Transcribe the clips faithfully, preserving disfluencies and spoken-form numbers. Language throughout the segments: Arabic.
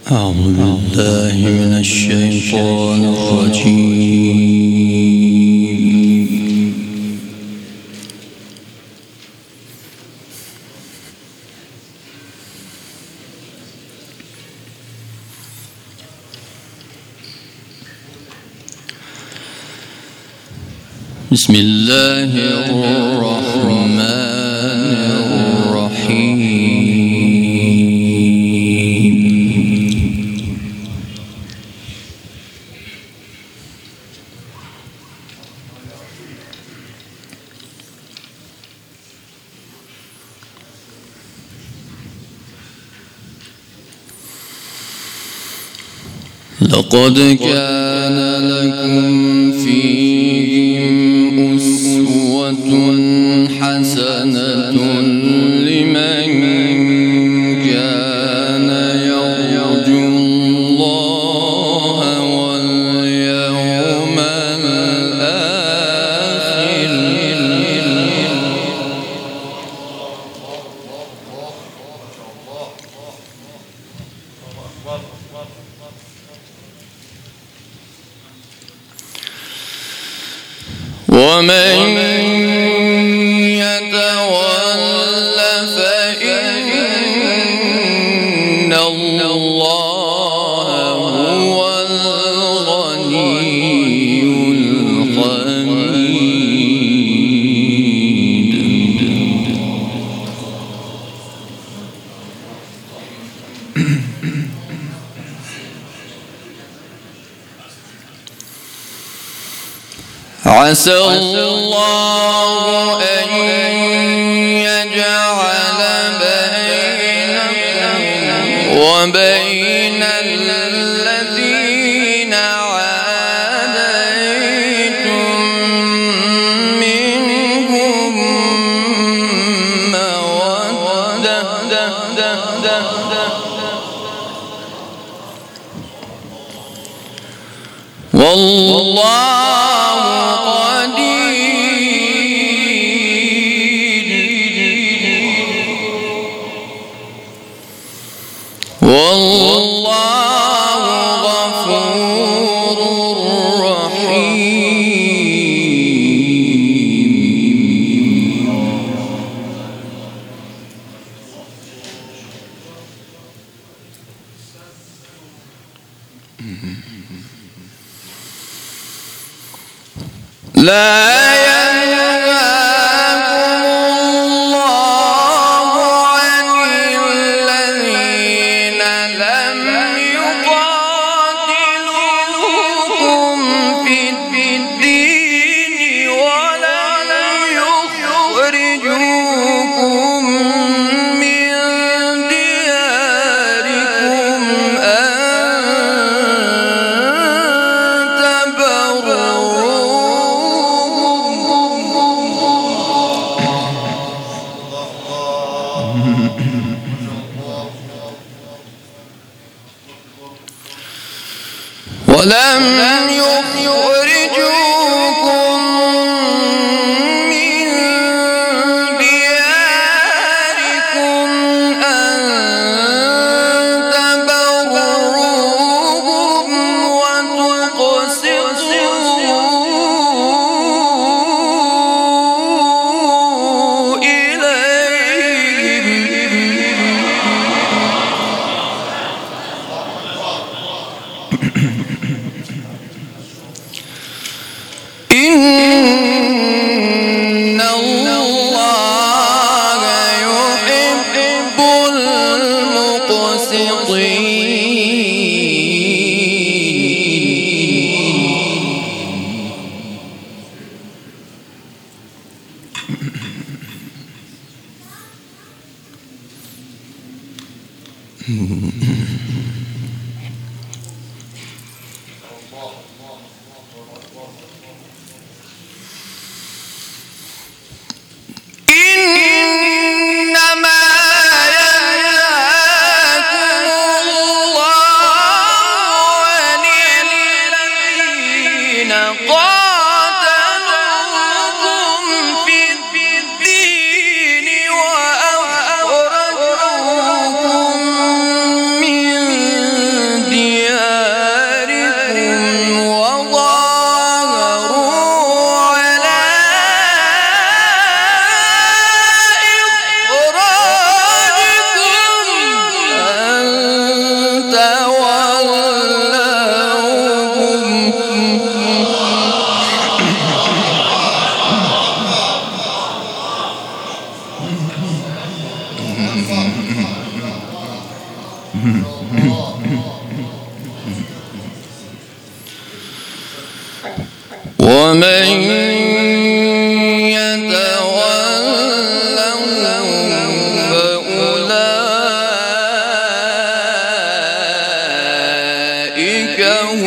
أعوذ بالله من الشيطان الرجيم. بسم الله الرحمن الرحيم. لقد كان لكم فيهم أسوة حسنة لمن كان يرجو الله واليوم الآخر ومن يتول فإن الله هو الغني الحميد. عسى الله أن يجعل بينكم وبين الذين عاديتم منهم مودة والله والله غفور رحيم. لا ولم يخرجوكم من دياركم أن تبروهم وتقسطوا إليهم إن الله يحب المقسطين. قاتلوكم في الدين وأخرجوكم من ومن يتولهم فأولئك هم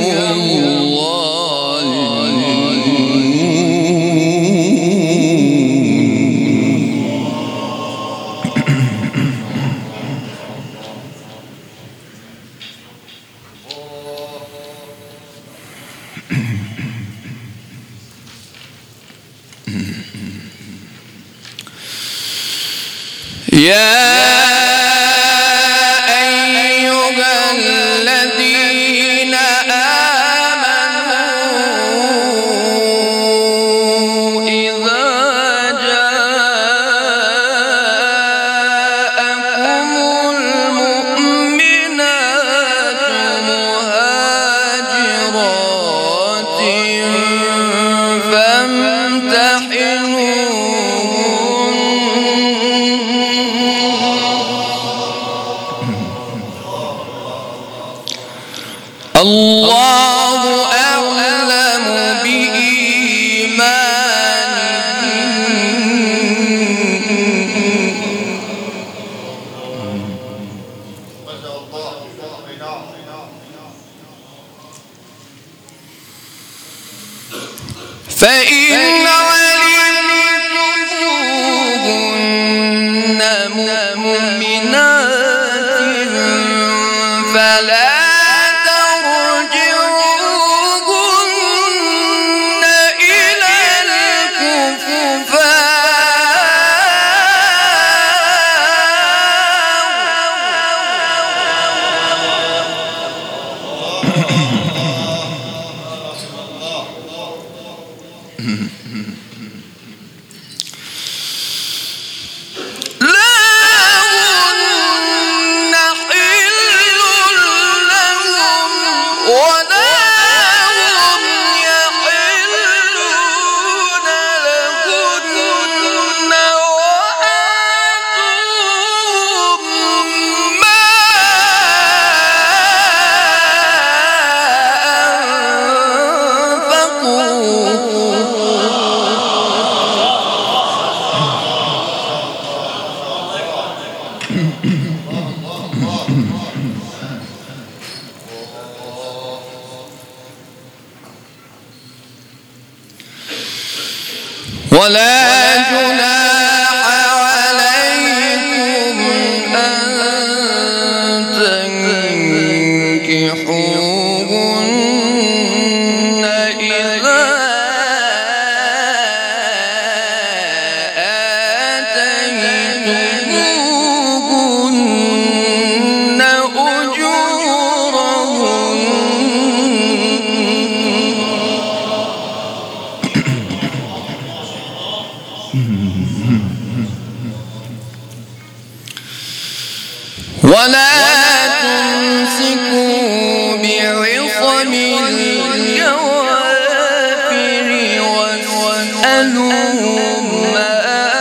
يا أيها الذين آمنوا إذا جاءكم المؤمنات مهاجرات فامتحنوهن الله أعلم بإيمانهن فإن علمتموهن مؤمنات فلا ولا جناح عليكم أن تنكحوهن إذا آتيتموهن أجورهن ولا تمسكوا بعصم الكوافر واسألوا ما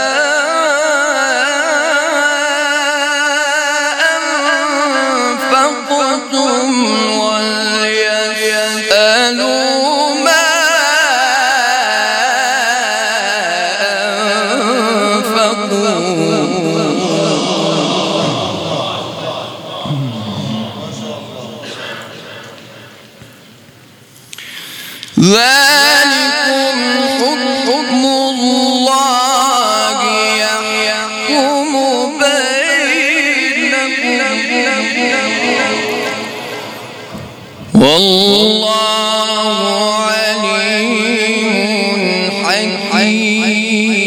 أنفقتم وليسألوا ما ذلكم حكم الله يحكم بينكم والله عليم حكيم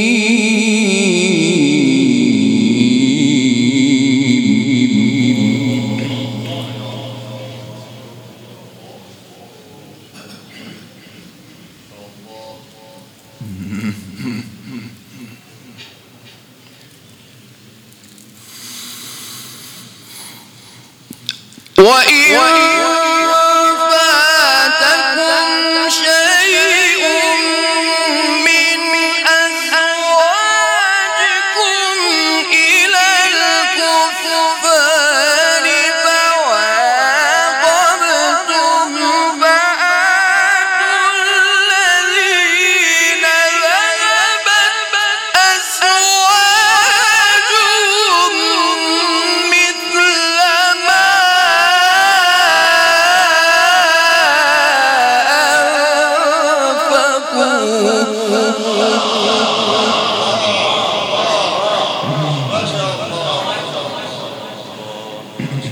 وإن فاتكم شيء من أزواجكم إلى الكفار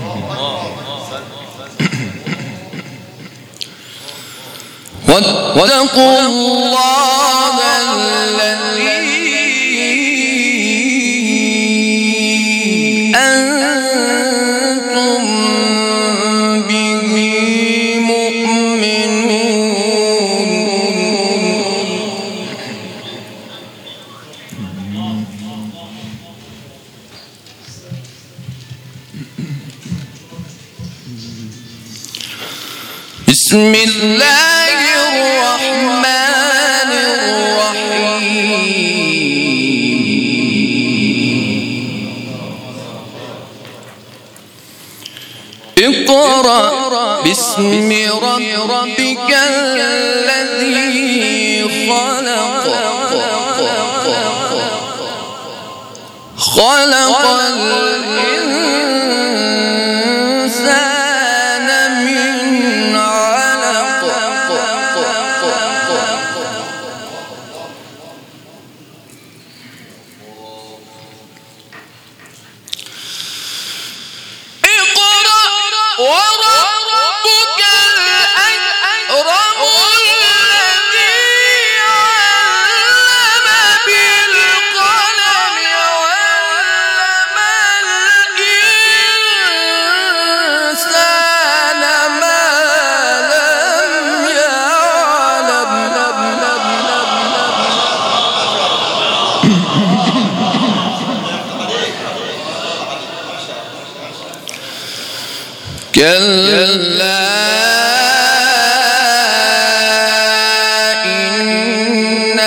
واتقوا الله الذي أنتم به مؤمنون. بسم الله الرحمن الرحيم. اقرأ باسم ربك الذي خلق خلق الإنسان من علق وربك الأكرم الذي علم بالقلم علم الإنسان ما لم يعلم. كلا إن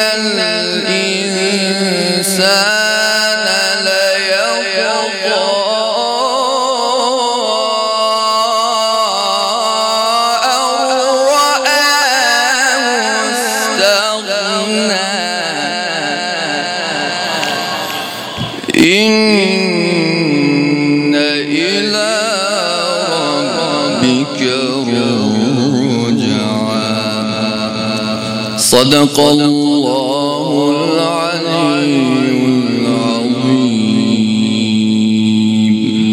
الإنسان ليطغى أن رآه استغنى إن إلى ربك الرجعى. صدق الله العلي